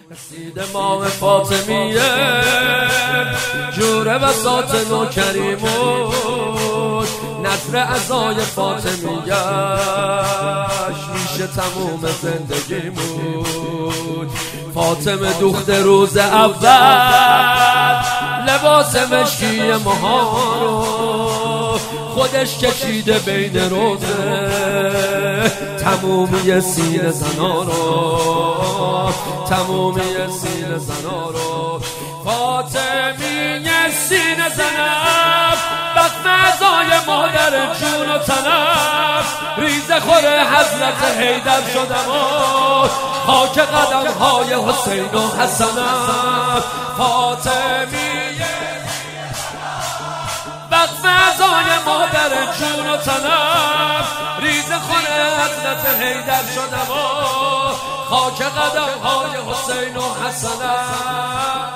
رسید ماه فاطمیه جور بساط نوکریمون نطر عزای فاطمیهش میشه تموم زندگیمون. فاطمه دوخت روز اول لباس مشکی ماها رو خودش کشیده بین روزه تمومی سینه زنا رو، تمومی سینه زنا رو. فاطمیه سینه زنب بطن عزای مادر جون و تنم ریزه خور حضرت حیدر شدم و خاک قدم های حسین و حسنم. فاطمیه بطن عزای مادر جون و تنم ریزه خور حضرت حیدر شدم و خاک قدم های حسین و حسنم.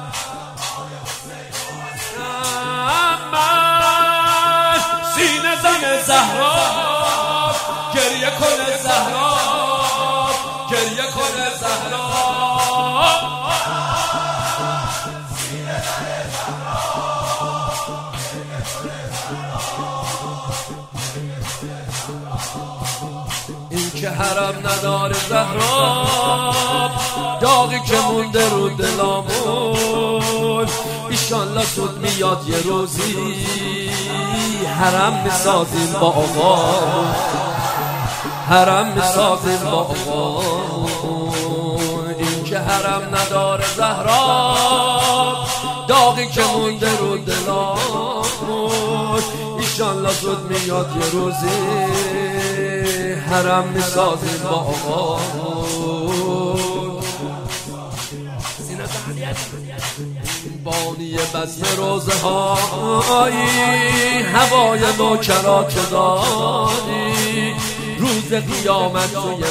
من سینه زن زهرا گریه کنه زهرا، گریه کنه زهرا. این که حرم نداره زهرا داغی که مونده رو دلامون ایشالله زود میاد یه روزی حرم میسازیم با آقا، حرم میسازیم با آقا. این که حرم نداره زهرا داغی که مونده رو دلامون ایشالله زود میاد یه روزی حرم میسازیم با آقا. بانی بزم روزه هایی هوای نوکرات دانی روز قیامت توی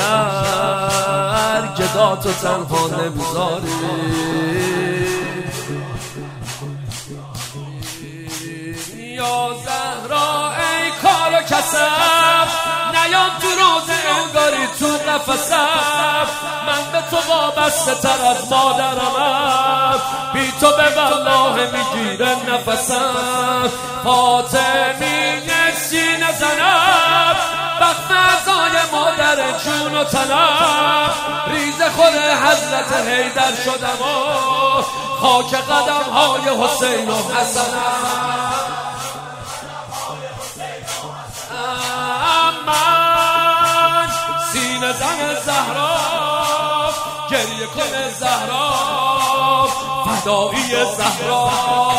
محشر گداتو تنها نمیذاری. یا زهرا ای کار و کسب نیام تو روز انگاری تو قفسم من به تو وابسته تر از مادرمم بی تو به والله میگیره نفسم. فاطمیه سینه زنم بطن عزای مادر جون و تنم ریزه خور حضرت حیدر شدم و خاک قدم های حسین و حسنم. من سینه زن زهرا گریه کنه زهرا فدایی زهرا.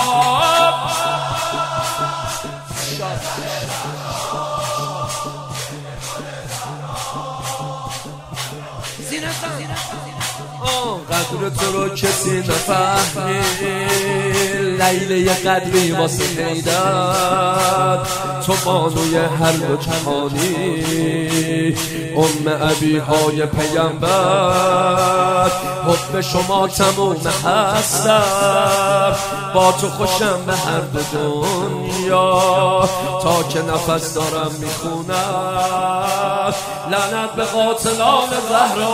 قدر تو رو کسی نفهمید لیله قدری واسه حیدر تو بانوی هر دو جهانی ام ابی های پیامبر حب شما تموم هستم با تو خوشم به هر دو دنیا تا که نفس دارم میخونم. لعنت به قاتلان زهرا،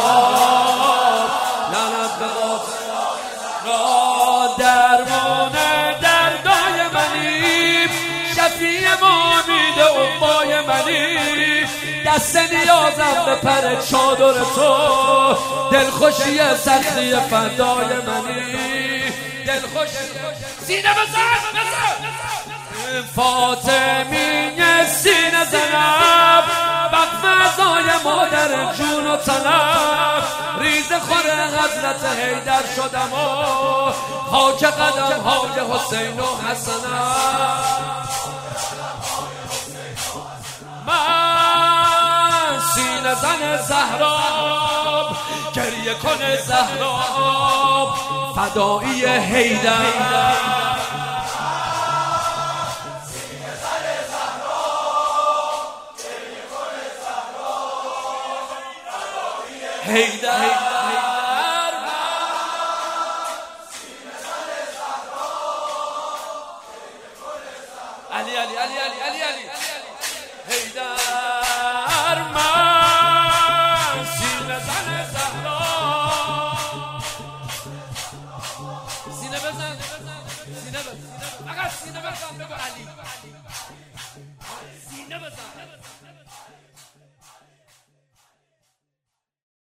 لعنت به قاتلان زهرا. درمان دردای منی شفیع امید امای منی دست نیازم به پر چادر تو دلخوشی سختی فدای منی دلخوشی سینه بزن فاطمیه سینه زنم بطن عزای مادر جون و تنم ریزه خور حضرت حیدر شدم و خاک قدم های حسین و حسنم. من سینه زن زهرا گریه کنه زهرا فدایی حیدر. حیدر علی علی علی علی علی علی حیدر من سینه زن زهرا سینه بزن سینه بزن فقط سینه بزن بگو علی سینه بزن